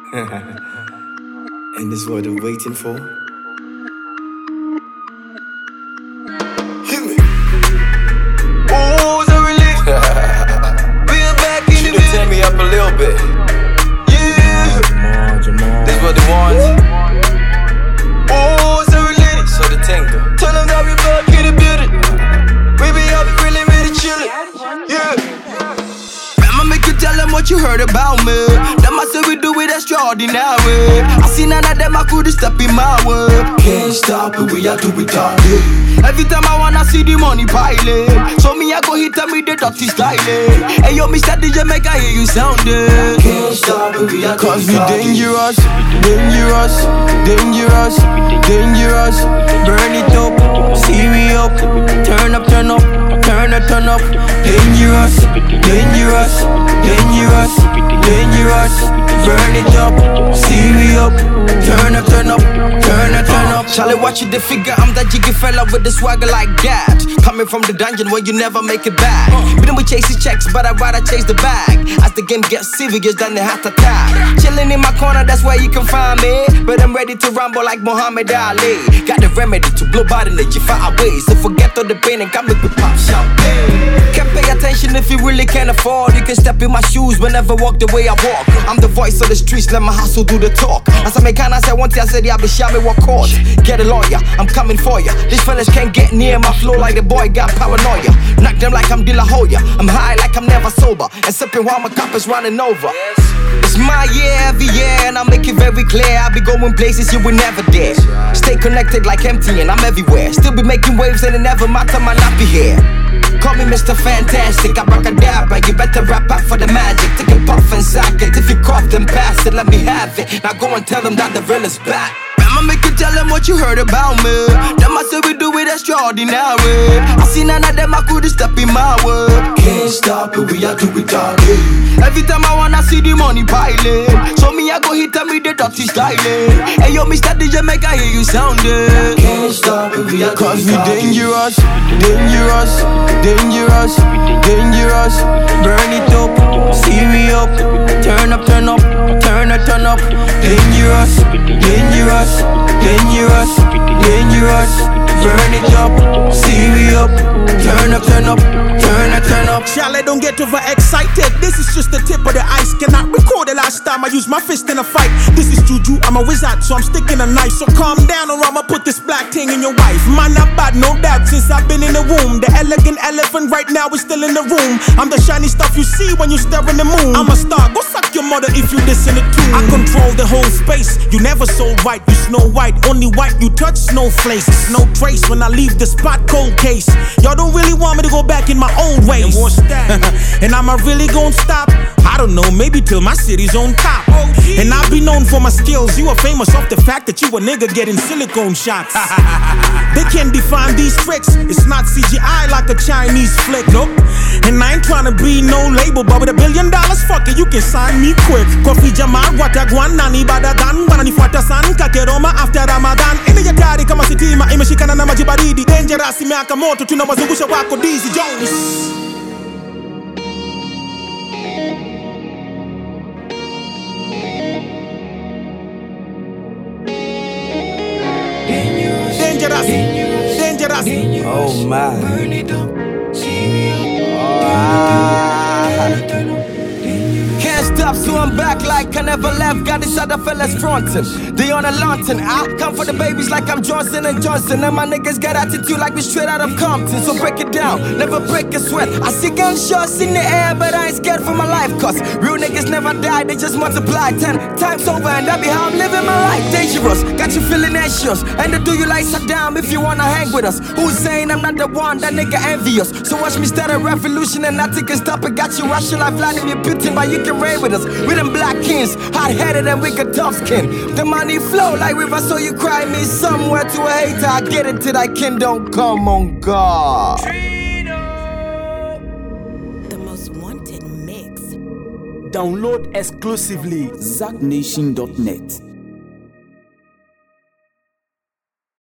And this is what they're waiting for. Hit me. Oh, it's a relief. We're back in the bed. Turn me up a little bit. Yeah. Jamal. This is what they want. Oh, it's a relief. So the tingle. Tell them that we back in the building. We be up really, really chillin'. Yeah. Make you tell them what you heard about me. Them I say we do it extraordinary. I see none of them I couldn't step in my way. Can't stop it, we are do it all day. Every time I wanna see the money piling, so me I go hit them with the dirty styling. Hey yo, Mr. DJ, make I hear you sounding. Can't stop it, we are do it all day. Cause we dangerous, dangerous, dangerous, dangerous. Burn it up, see me up. Turn up, turn up, turn up, turn up. Dangerous, dangerous, dangerous, dangerous. Burn it up, see me up. Turn up, turn up, turn up, turn up. Charlie, watch it, the figure. I'm that jiggy fella with the swagger like that. Coming from the dungeon where you never make it back. Been with chasing checks, but I'd rather chase the bag. As the game gets serious, then they have to tag. Chilling in my corner, that's where you can find me. But I'm ready to rumble like Muhammad Ali. Got the remedy to blow body energy far away. So forget all the pain and come make me pop champagne. Can't pay attention if you really can't afford. You can step in my shoes whenever walk the way I walk. I'm the voice of the streets, let my hustle do the talk. As I make kind I said one thing, I said, yeah, be shy me what court. Get a lawyer, I'm coming for ya. These fellas can't get near my flow like the boy got paranoia. Knock them like I'm De La Hoya. I'm high like I'm never sober. And sipping while my cup is running over. It's my year every year, and I make it very clear. I be going places you will never dare. Stay connected like MTN, I'm everywhere. Still be making waves and it never matter, man, I be here. Call me Mr. Fantastic, I rock a dabba. You better rap out for the magic. Take a puff and sack it. If you cough, then pass it, let me have it. Now go and tell them that the real is back. I'ma make you tell them what you heard about me. Them I say we do it extraordinary. I see none of them I couldn't step in my way. Can't stop it, we are do it all day. Every time I wanna see the money piling, so me I go hit them with the dirty styling. Hey yo, Mr. DJ, make I hear you sounding. Can't stop it, we are do it all day. Cause we dangerous, dangerous, dangerous, dangerous. Burn it up, see me up. Turn up, turn up, turn up, turn up. Dangerous, dangerous, dangerous, dangerous. Burn it up, see me up. Turn up, turn up, turn up, turn up. Charlie, don't get overexcited. This is just the tip of the ice. Cannot recall the last time I used my fist in a fight. This is Juju, I'm a wizard, so I'm sticking a knife. So calm down or I'ma put this black thing in your wife. Man, not bad, no doubt, since I've been in the womb. The elegant elephant right now is still in the room. I'm the shiny stuff you see when you stare in the moon. I'm a star, go suck your mother if you listen to tune. I control the whole space. You never so white, you Snow White. Only white, you touch snowflakes. No trace when I leave the spot, cold case. Y'all don't really want me to go back in my old ways. And am I really gonna stop? I don't know, maybe till my city's on top. And I'll be known for my skills. You are famous off the fact that you a nigga getting silicone shots. They can't define these tricks. It's not CGI like a Chinese flick, nope. And I ain't tryna be no label, but with $1 billion, fuck it, you can sign me quick. Kofi Jamal, Watagwan, Nani Badagan, Wananifuata San, Kakeroma after Ramadan. Ini ya tari kama sitima, imeshikana na maji baridi. Dangerous, imeaka moto, tunawazungusha wako Dizzy Jones. Dangerous, dangerous, dangerous. Oh my. Burn it up, see me up. Can't stop, so I'm back like I never left. Got these other fellas frontin'. They on a lantern. I come for the babies like I'm Johnson & Johnson. And my niggas got attitude like we straight out of Compton. So break it down, never break a sweat. I see gunshots in the air, but I ain't scared for my life. Cause real niggas never die, they just multiply 10 times over. And that be how I'm living my life. Dangerous, got you feeling anxious. And to do you like Saddam if you wanna hang with us. Who's saying I'm not the one, that nigga envious. So watch me start a revolution and nothing can stop it. Got you rushing like Vladimir Putin, but you can raid with us. We them black kings, hot-headed and wicked tough skin. The money flow like river, so you cry me somewhere to a hater. I get it till thy kingdom come on God. The most wanted mix. Download exclusively ZackNation.net.